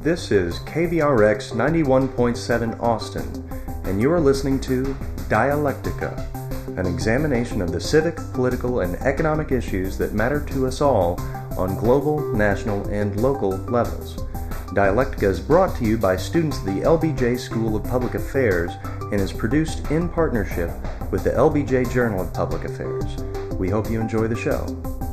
This is KVRX 91.7 Austin, and you are listening to Dialectica, an examination of the civic, political, and economic issues that matter to us all on global, national, and local levels. Dialectica is brought to you by students of the LBJ School of Public Affairs and is produced in partnership with the LBJ Journal of Public Affairs. We hope you enjoy the show.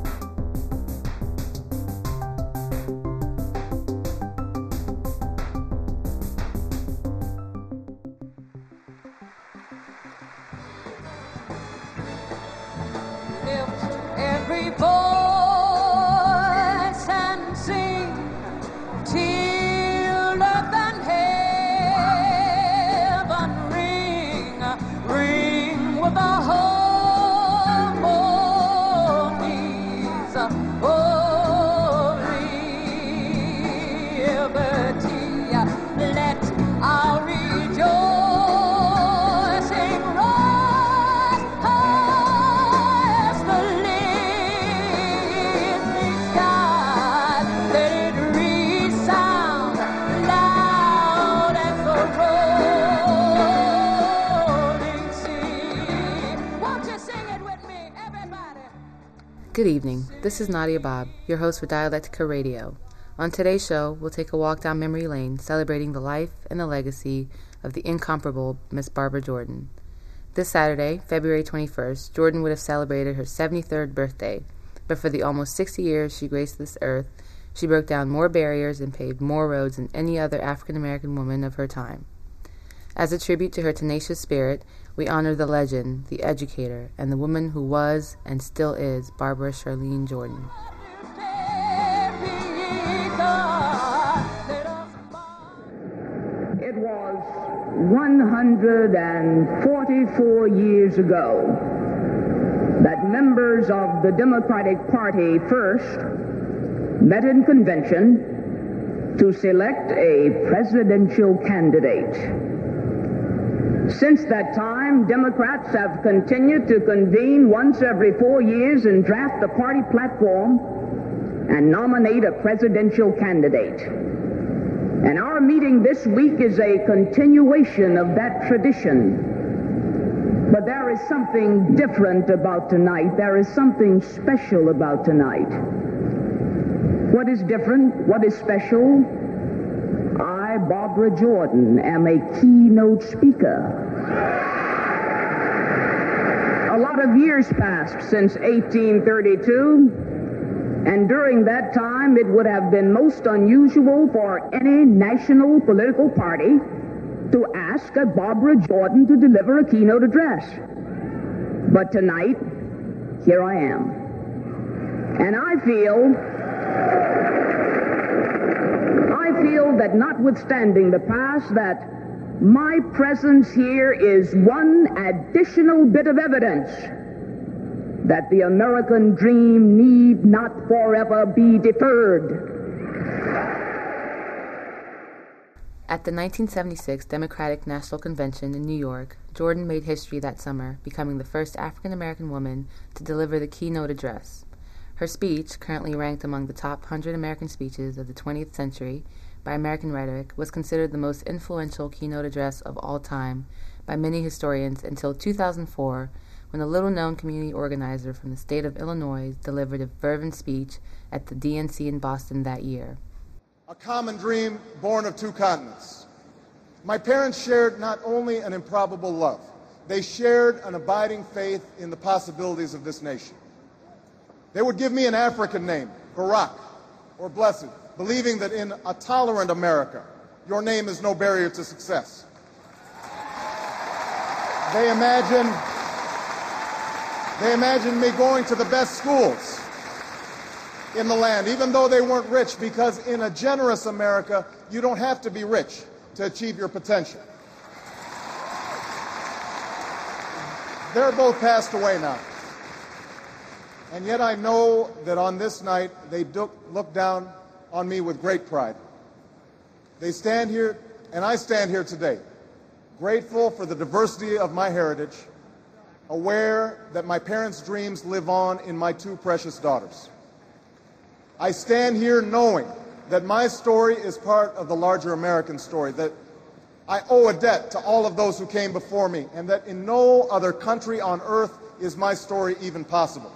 Good evening. This is Nadia Bob, your host for Dialectica Radio. On today's show, we'll take a walk down memory lane celebrating the life and the legacy of the incomparable Miss Barbara Jordan. This Saturday, February 21st, Jordan would have celebrated her 73rd birthday, but for the almost 60 years she graced this earth, she broke down more barriers and paved more roads than any other African-American woman of her time. As a tribute to her tenacious spirit, we honor the legend, the educator, and the woman who was and still is Barbara Charlene Jordan. It was 144 years ago that members of the Democratic Party first met in convention to select a presidential candidate. Since that time, Democrats have continued to convene once every 4 years and draft a party platform and nominate a presidential candidate. And our meeting this week is a continuation of that tradition. But there is something different about tonight. There is something special about tonight. What is different? What is special? I, Barbara Jordan, am a keynote speaker. A lot of years passed since 1832, and during that time it would have been most unusual for any national political party to ask a Barbara Jordan to deliver a keynote address. But tonight, here I am. And I feel that notwithstanding the past, that my presence here is one additional bit of evidence that the American dream need not forever be deferred. At the 1976 Democratic National Convention in New York, Jordan made history that summer, becoming the first African-American woman to deliver the keynote address. Her speech, currently ranked among the top 100 American speeches of the 20th century by American Rhetoric, was considered the most influential keynote address of all time by many historians until 2004, when a little-known community organizer from the state of Illinois delivered a fervent speech at the DNC in Boston that year. A common dream born of two continents. My parents shared not only an improbable love, they shared an abiding faith in the possibilities of this nation. They would give me an African name, Barak, or Blessed, believing that in a tolerant America, your name is no barrier to success. They imagined me going to the best schools in the land, even though they weren't rich, because in a generous America, you don't have to be rich to achieve your potential. They're both passed away now. And yet I know that on this night, they look down on me with great pride. They stand here, and I stand here today, grateful for the diversity of my heritage, aware that my parents' dreams live on in my two precious daughters. I stand here knowing that my story is part of the larger American story, that I owe a debt to all of those who came before me, and that in no other country on earth is my story even possible.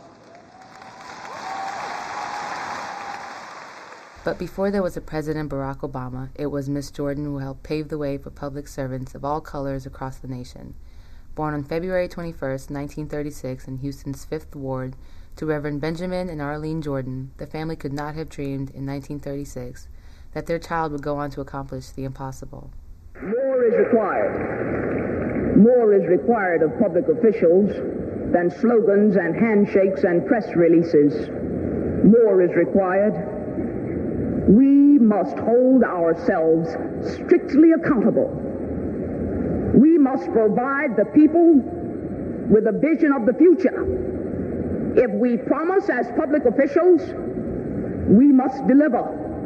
But before there was a President Barack Obama, it was Miss Jordan who helped pave the way for public servants of all colors across the nation. Born on February 21, 1936, in Houston's 5th Ward, to Reverend Benjamin and Arlene Jordan, the family could not have dreamed in 1936 that their child would go on to accomplish the impossible. More is required. More is required of public officials than slogans and handshakes and press releases. More is required. We must hold ourselves strictly accountable. We must provide the people with a vision of the future. If we promise as public officials, we must deliver.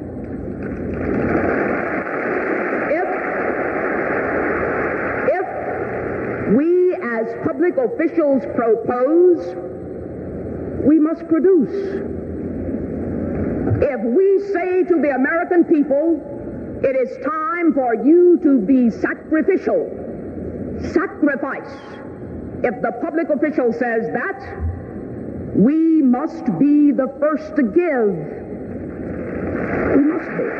If we as public officials propose, we must produce. If we say to the American people, it is time for you to be sacrificial, sacrifice. If the public official says that, we must be the first to give. We must be.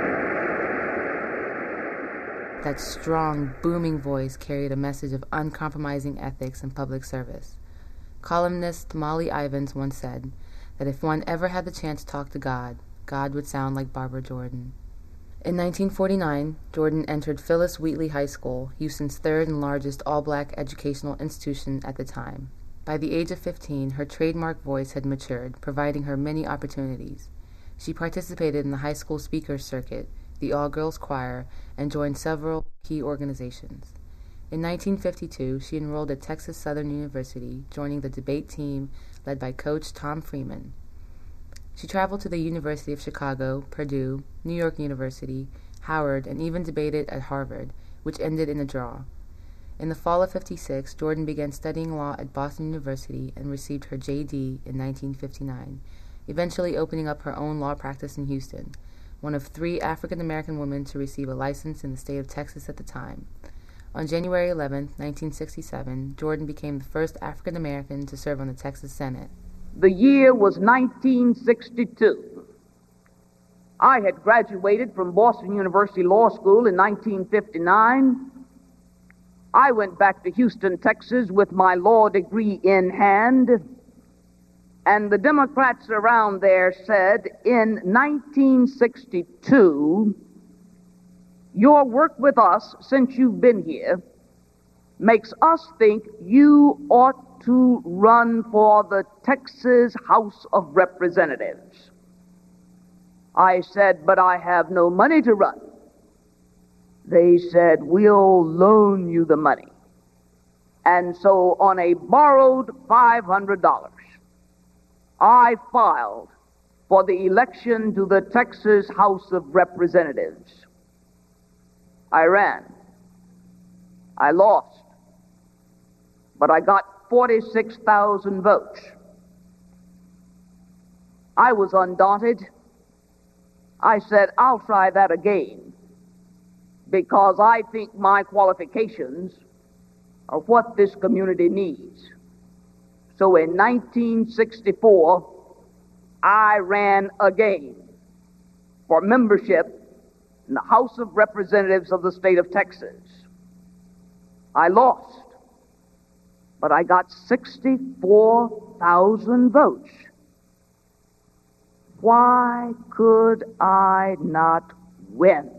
That strong, booming voice carried a message of uncompromising ethics and public service. Columnist Molly Ivins once said that if one ever had the chance to talk to God, God would sound like Barbara Jordan. In 1949, Jordan entered Phyllis Wheatley High School, Houston's third and largest all-black educational institution at the time. By the age of 15, her trademark voice had matured, providing her many opportunities. She participated in the high school speakers circuit, the all-girls choir, and joined several key organizations. In 1952, she enrolled at Texas Southern University, joining the debate team led by Coach Tom Freeman. She traveled to the University of Chicago, Purdue, New York University, Howard, and even debated at Harvard, which ended in a draw. In the fall of '56, Jordan began studying law at Boston University and received her J.D. in 1959, eventually opening up her own law practice in Houston, one of 3 African-American women to receive a license in the state of Texas at the time. On January 11, 1967, Jordan became the first African-American to serve on the Texas Senate. The year was 1962. I had graduated from Boston University Law School in 1959. I went back to Houston, Texas with my law degree in hand, and the Democrats around there said, in 1962, your work with us since you've been here makes us think you ought to run for the Texas House of Representatives. I said, but I have no money to run. They said, we'll loan you the money. And so on a borrowed $500, I filed for the election to the Texas House of Representatives. I ran. I lost. But I got 46,000 votes. I was undaunted. I said, I'll try that again, because I think my qualifications are what this community needs. So in 1964, I ran again for membership in the House of Representatives of the state of Texas. I lost, but I got 64,000 votes. Why could I not win?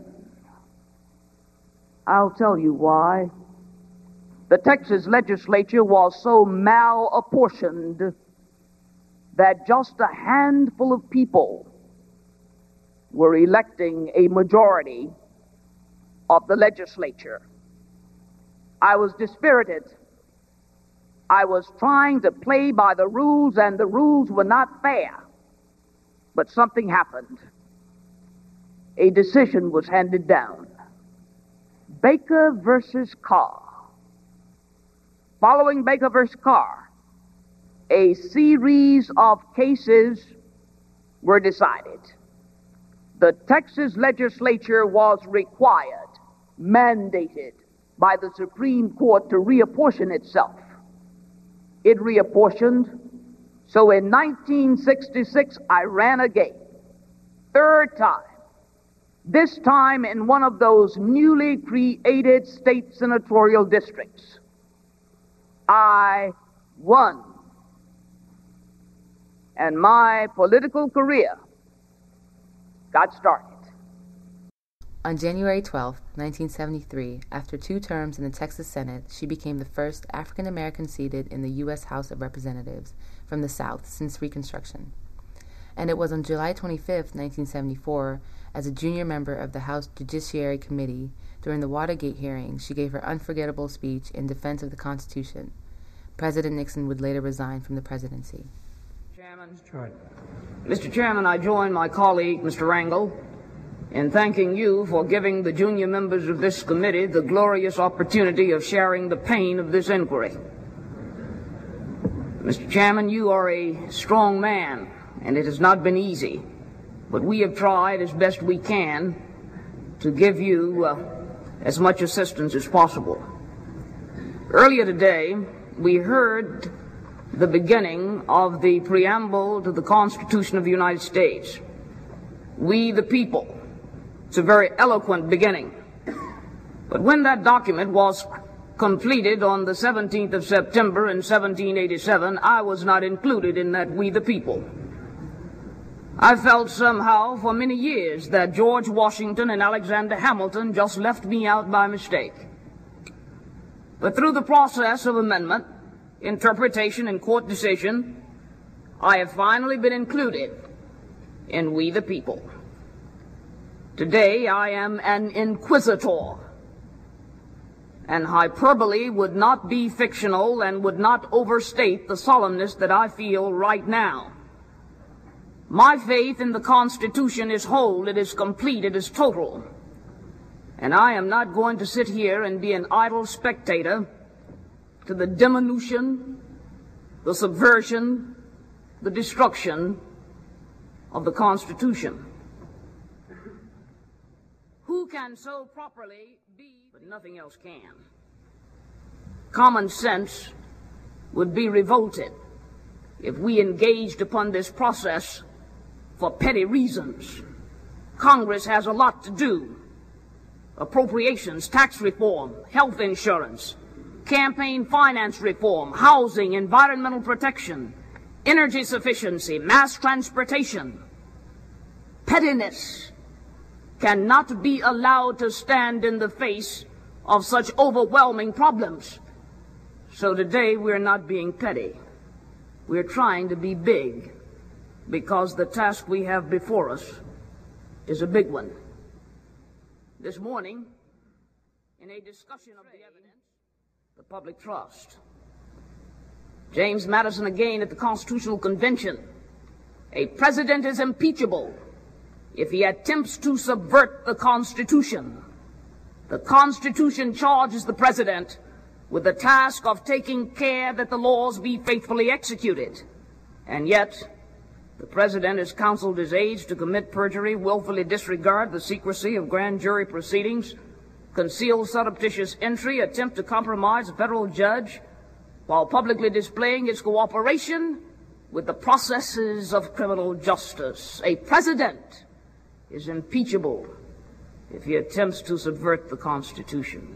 I'll tell you why. The Texas legislature was so malapportioned that just a handful of people were electing a majority of the legislature. I was dispirited. I was trying to play by the rules, and the rules were not fair. But something happened. A decision was handed down. Baker versus Carr. Following Baker versus Carr, a series of cases were decided. the Texas legislature was required, mandated by the Supreme Court to reapportion itself. It reapportioned. So in 1966, I ran again. Third time. This time in one of those newly created state senatorial districts. I won. And my political career got started. On January 12, 1973, after 2 terms in the Texas Senate, she became the first African American seated in the U.S. House of Representatives from the South since Reconstruction. And it was on July 25, 1974, as a junior member of the House Judiciary Committee during the Watergate hearings, she gave her unforgettable speech in defense of the Constitution. President Nixon would later resign from the presidency. Mr. Chairman, I join my colleague, Mr. Rangel, in thanking you for giving the junior members of this committee the glorious opportunity of sharing the pain of this inquiry. Mr. Chairman, you are a strong man, and it has not been easy, but we have tried as best we can to give you as much assistance as possible. Earlier today, we heard the beginning of the preamble to the Constitution of the United States. We the people. It's a very eloquent beginning. But when that document was completed on the 17th of September in 1787, I was not included in that we the people. I felt somehow for many years that George Washington and Alexander Hamilton just left me out by mistake. But through the process of amendment, interpretation, and court decision, I have finally been included in we the people. Today I am an inquisitor, and hyperbole would not be fictional and would not overstate the solemnness that I feel right now. My faith in the Constitution is whole, it is complete, it is total. And I am not going to sit here and be an idle spectator to the diminution, the subversion, the destruction of the Constitution. Who can so properly be, but nothing else can? Common sense would be revolted if we engaged upon this process for petty reasons. Congress has a lot to do. Appropriations, tax reform, health insurance, campaign finance reform, housing, environmental protection, energy sufficiency, mass transportation. Pettiness cannot be allowed to stand in the face of such overwhelming problems. So today we're not being petty. We're trying to be big, because the task we have before us is a big one. This morning, in a discussion of the evidence, the public trust, James Madison again at the Constitutional Convention, a president is impeachable if he attempts to subvert the Constitution. The Constitution charges the president with the task of taking care that the laws be faithfully executed. And yet, the president has counseled his aides to commit perjury, willfully disregard the secrecy of grand jury proceedings, conceal surreptitious entry, attempt to compromise a federal judge, while publicly displaying his cooperation with the processes of criminal justice. A president is impeachable if he attempts to subvert the Constitution.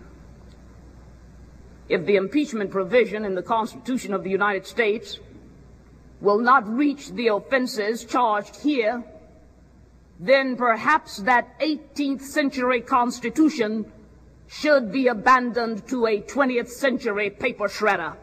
If the impeachment provision in the Constitution of the United States will not reach the offenses charged here, then perhaps that 18th century Constitution should be abandoned to a 20th century paper shredder.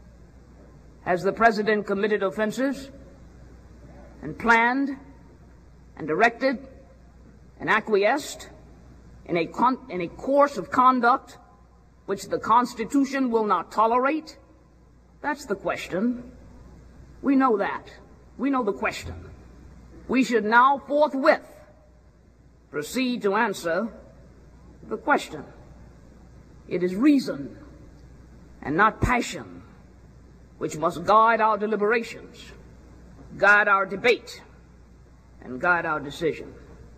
Has the president committed offenses and planned and directed and acquiesced in a course of conduct which the Constitution will not tolerate? That's the question. We know that. We know the question. We should now forthwith proceed to answer the question. It is reason and not passion which must guide our deliberations, guide our debate, and guide our decision.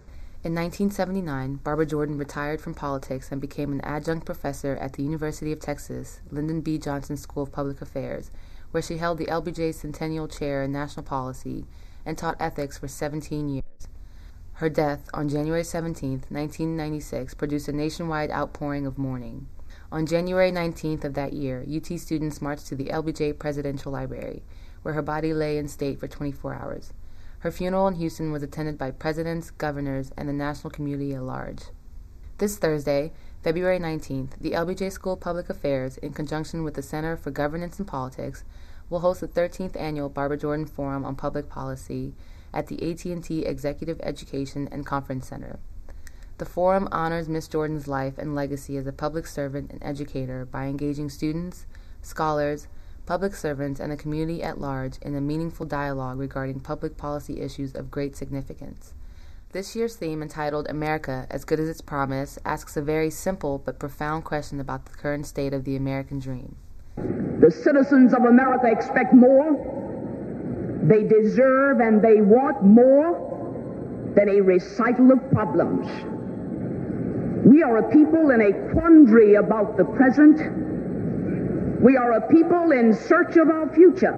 In 1979, Barbara Jordan retired from politics and became an adjunct professor at the University of Texas, Lyndon B. Johnson School of Public Affairs, where she held the LBJ Centennial Chair in National Policy and taught ethics for 17 years. Her death on January 17, 1996, produced a nationwide outpouring of mourning. On January 19th of that year, UT students marched to the LBJ Presidential Library, where her body lay in state for 24 hours. Her funeral in Houston was attended by presidents, governors, and the national community at large. This Thursday, February 19th, the LBJ School of Public Affairs, in conjunction with the Center for Governance and Politics, will host the 13th Annual Barbara Jordan Forum on Public Policy at the AT&T Executive Education and Conference Center. The forum honors Ms. Jordan's life and legacy as a public servant and educator by engaging students, scholars, public servants, and the community at large in a meaningful dialogue regarding public policy issues of great significance. This year's theme, entitled America as Good as Its Promise, asks a very simple but profound question about the current state of the American dream. The citizens of America expect more. They deserve and they want more than a recital of problems. We are a people in a quandary about the present. We are a people in search of our future.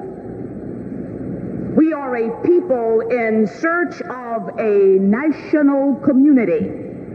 We are a people in search of a national community.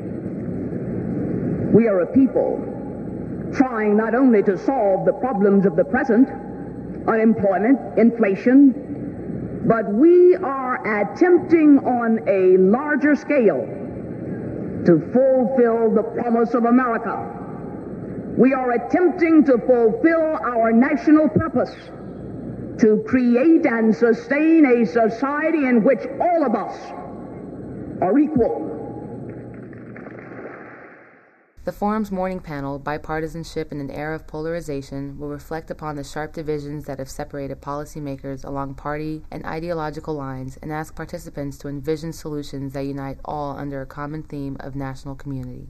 We are a people trying not only to solve the problems of the present, unemployment, inflation, but we are attempting on a larger scale to fulfill the promise of America. We are attempting to fulfill our national purpose to create and sustain a society in which all of us are equal. The forum's morning panel, Bipartisanship in an Era of Polarization, will reflect upon the sharp divisions that have separated policymakers along party and ideological lines and ask participants to envision solutions that unite all under a common theme of national community.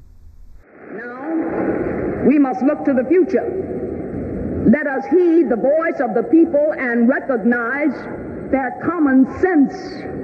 Now, we must look to the future. Let us heed the voice of the people and recognize their common sense.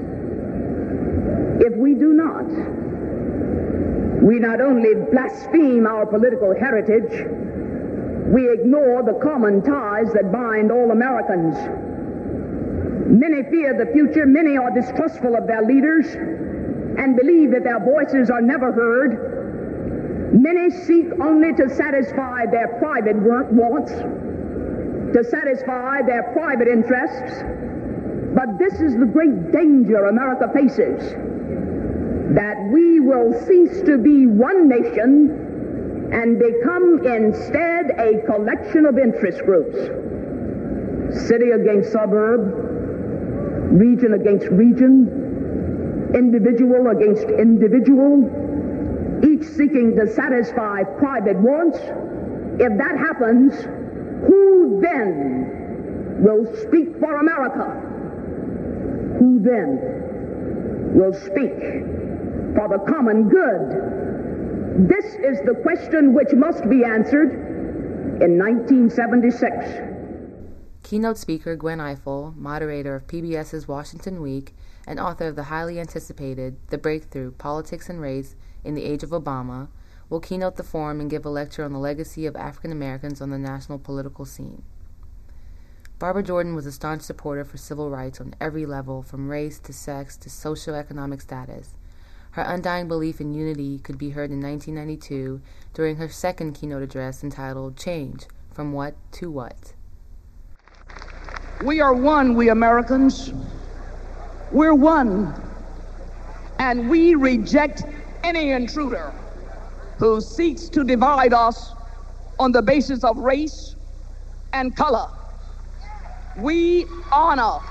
If we do not, we not only blaspheme our political heritage, we ignore the common ties that bind all Americans. Many fear the future, many are distrustful of their leaders and believe that their voices are never heard. Many seek only to satisfy their private wants, to satisfy their private interests. But this is the great danger America faces, that we will cease to be one nation and become instead a collection of interest groups. City against suburb, region against region, individual against individual, each seeking to satisfy private wants. If that happens, who then will speak for America? Who then will speak for the common good? This is the question which must be answered in 1976. Keynote speaker Gwen Ifill, moderator of PBS's Washington Week and author of the highly anticipated The Breakthrough, Politics and Race in the Age of Obama, will keynote the forum and give a lecture on the legacy of African Americans on the national political scene. Barbara Jordan was a staunch supporter for civil rights on every level, from race to sex to socioeconomic status. Her undying belief in unity could be heard in 1992 during her second keynote address entitled Change, From What to What. We are one, we Americans. We're one. And we reject any intruder who seeks to divide us on the basis of race and color. We honor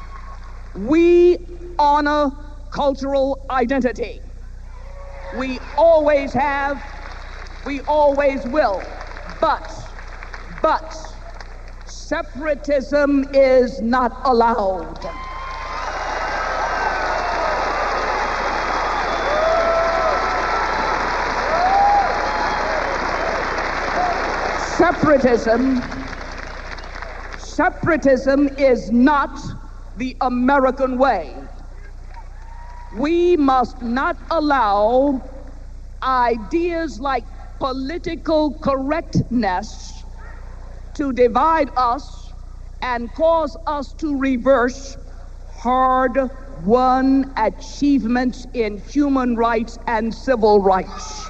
cultural identity. We always have, we always will. But separatism is not allowed. Separatism is not the American way. We must not allow ideas like political correctness to divide us and cause us to reverse hard-won achievements in human rights and civil rights.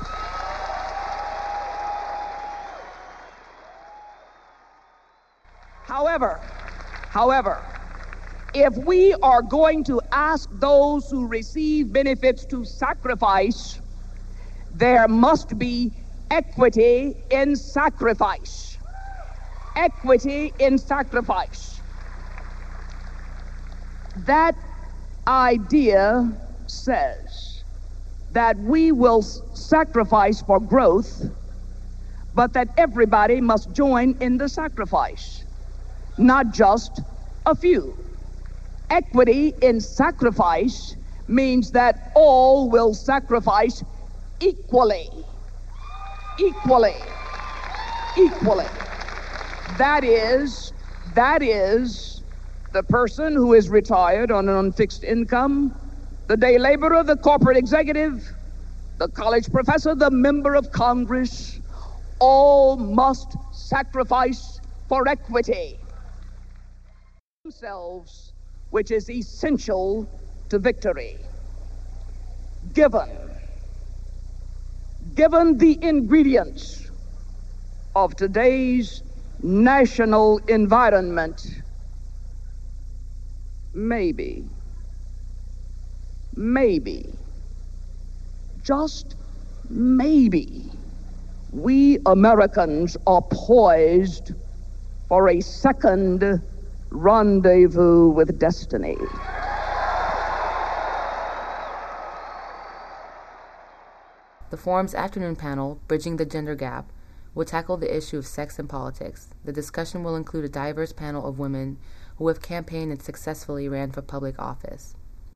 However, if we are going to ask those who receive benefits to sacrifice, there must be equity in sacrifice. Equity in sacrifice. That idea says that we will sacrifice for growth, but that everybody must join in the sacrifice, not just a few. Equity in sacrifice means that all will sacrifice equally. Equally. Equally. That is the person who is retired on an unfixed income, the day laborer, the corporate executive, the college professor, the member of Congress, all must sacrifice for equity themselves, which is essential to victory. Given the ingredients of today's national environment, maybe, just maybe, we Americans are poised for a second rendezvous with destiny. The forum's afternoon panel, Bridging the Gender Gap, will tackle the issue of sex and politics. The discussion will include a diverse panel of women who have campaigned and successfully ran for public office.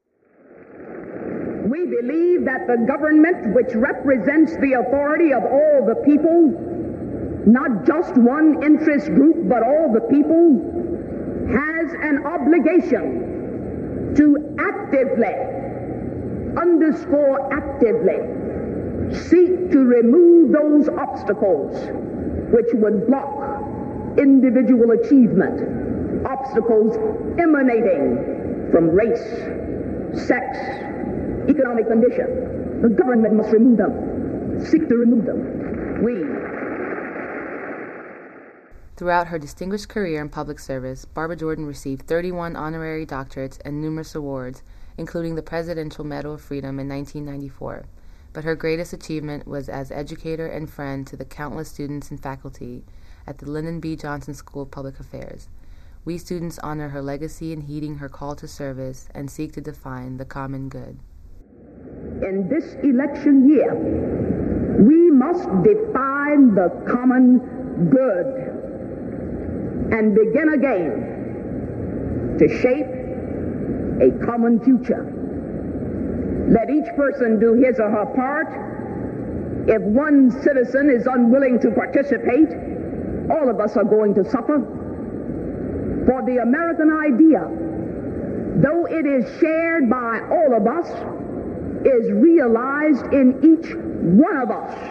We believe that the government, which represents the authority of all the people, not just one interest group, but all the people, has an obligation to actively, underscore actively, seek to remove those obstacles which would block individual achievement, obstacles emanating from race, sex, economic condition. The government must remove them, seek to remove them. Throughout her distinguished career in public service, Barbara Jordan received 31 honorary doctorates and numerous awards, including the Presidential Medal of Freedom in 1994. But her greatest achievement was as educator and friend to the countless students and faculty at the Lyndon B. Johnson School of Public Affairs. We students honor her legacy in heeding her call to service and seek to define the common good. In this election year, we must define the common good and begin again to shape a common future. Let each person do his or her part. If one citizen is unwilling to participate, all of us are going to suffer. For the American idea, though it is shared by all of us, is realized in each one of us.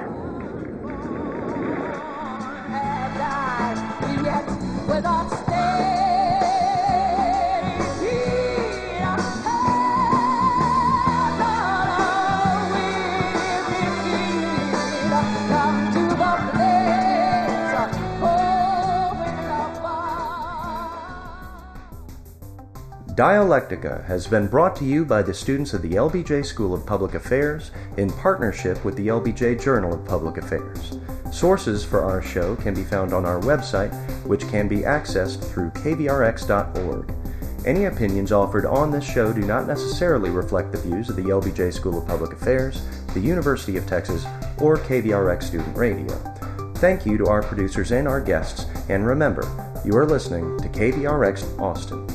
Dialectica has been brought to you by the students of the LBJ School of Public Affairs in partnership with the LBJ Journal of Public Affairs. Sources for our show can be found on our website, which can be accessed through kvrx.org. Any opinions offered on this show do not necessarily reflect the views of the LBJ School of Public Affairs, the University of Texas, or KVRX Student Radio. Thank you to our producers and our guests, and remember, you are listening to KVRX Austin.